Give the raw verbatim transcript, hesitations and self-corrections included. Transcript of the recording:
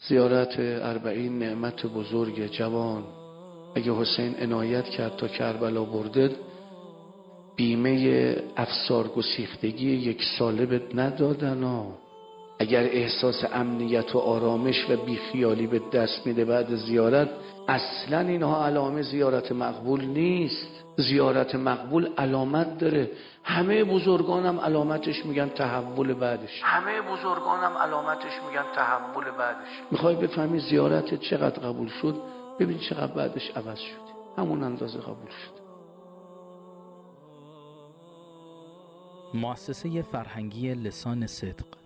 زیارت اربعین نعمت بزرگ جوان. اگه حسین عنایت کرد تا کربلا برده، بیمه افسار گسیختگی یک ساله بهت ندادن ها. اگر احساس امنیت و آرامش و بیخیالی به دست میده بعد زیارت، اصلا اینها علامه زیارت مقبول نیست. زیارت مقبول علامت داره. همه بزرگانم علامتش میگن تحول بعدش. همه بزرگانم علامتش میگن تحول بعدش. میخوای بفهمی زیارت چقدر قبول شد؟ ببین چقدر بعدش عوض شد. همون اندازه قبول شد. مؤسسه فرهنگی لسان صدق